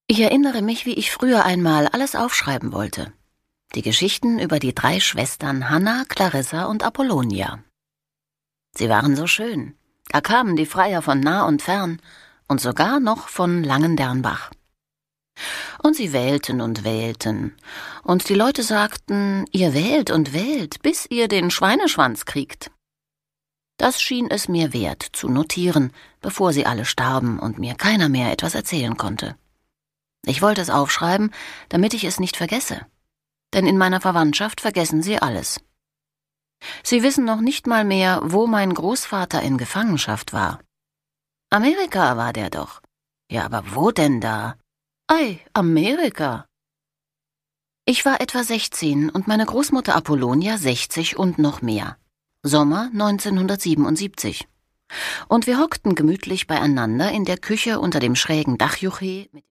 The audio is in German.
Ich erinnere mich, wie ich früher einmal alles aufschreiben wollte. Die Geschichten über die 3 Schwestern Hanna, Clarissa und Apollonia. Sie waren so schön. Da kamen die Freier von nah und fern und sogar noch von Langendernbach. Und sie wählten und wählten. Und die Leute sagten, ihr wählt und wählt, bis ihr den Schweineschwanz kriegt. Das schien es mir wert, zu notieren, bevor sie alle starben und mir keiner mehr etwas erzählen konnte. Ich wollte es aufschreiben, damit ich es nicht vergesse. Denn in meiner Verwandtschaft vergessen sie alles. Sie wissen noch nicht mal mehr, wo mein Großvater in Gefangenschaft war. Amerika war der doch. Ja, aber wo denn da? Ei, Amerika. Ich war etwa 16 und meine Großmutter Apollonia 60 und noch mehr. Sommer 1977. Und wir hockten gemütlich beieinander in der Küche unter dem schrägen Dachjuche mit